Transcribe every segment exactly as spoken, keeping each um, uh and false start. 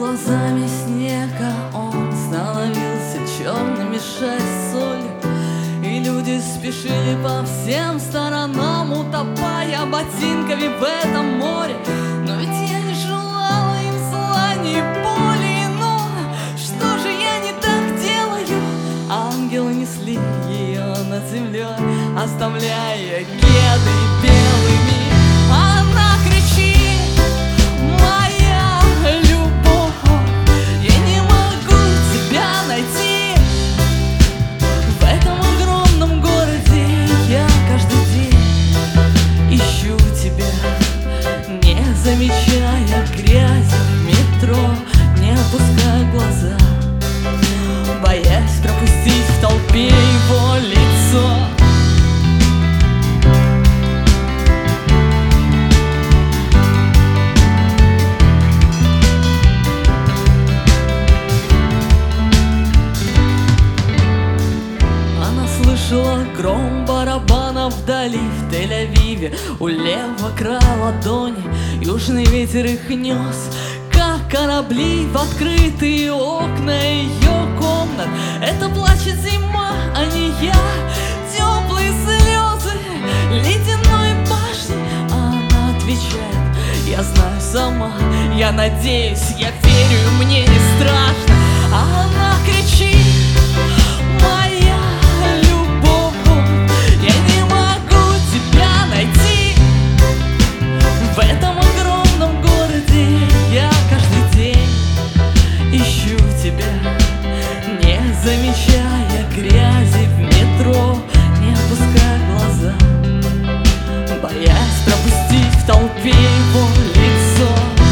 глазами снега он становился черным, мешаясь солью, и люди спешили по всем сторонам, утопая ботинками в этом море. Но ведь я не желала им зла, ни боли, но что же я не так делаю? Ангелы несли ее над землей, оставляя кеды белыми. Она кричит: моя любовь, я не могу тебя найти. В этом огромном городе я каждый день ищу тебя, не замечая грязи в метро, не опуская глаза, боясь пропустить в толпе его лицо. Слышала гром барабана вдали, в Тель-Авиве, у левого края ладони. Южный ветер их нес, как корабли, в открытые окна ее комнат. Это плачет зима, а не я. Теплые слезы ледяной башни. А она отвечает: я знаю сама, я надеюсь, я верю, мне не страшно. А она кричит: моя в этом огромном городе я каждый день ищу тебя, не замечая грязи в метро, не опуская глаза, боясь пропустить в толпе его лицо.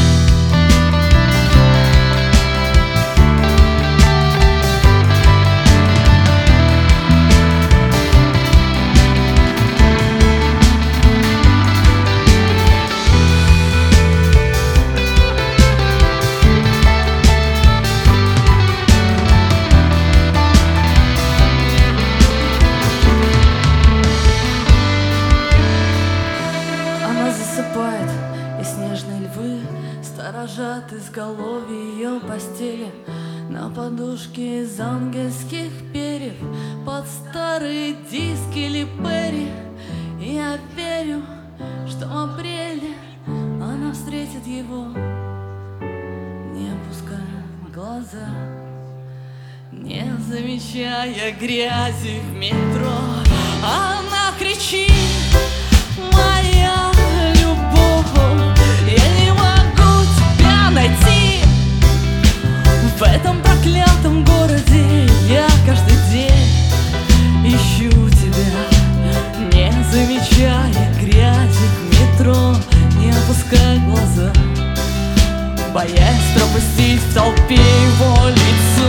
И снежные львы сторожат изголовье ее постели, на подушке из ангельских перьев, под старые диски Ли Перри. И я верю, что в апреле она встретит его, не опуская глаза, не замечая грязи в метро. Она кричит: моя любовь, я не могу тебя найти. В этом проклятом городе я каждый день ищу тебя, не замечая грязи в метро, не опуская глаза, боясь пропустить в толпе его лицо.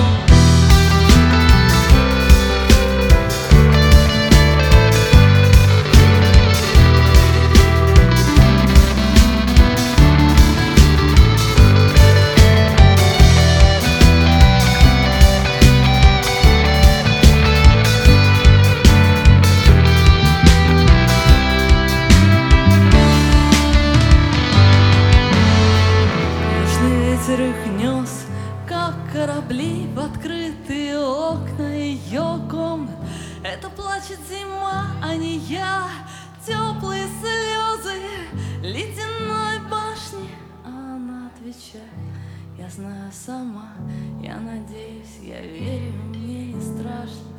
Их нес, как корабли, в открытые окна ее комнат. Это плачет зима, а не я. Теплые слезы ледяной башни. А она отвечает: я знаю сама, я надеюсь, я верю, мне не страшно.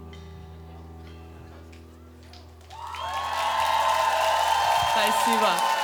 Спасибо.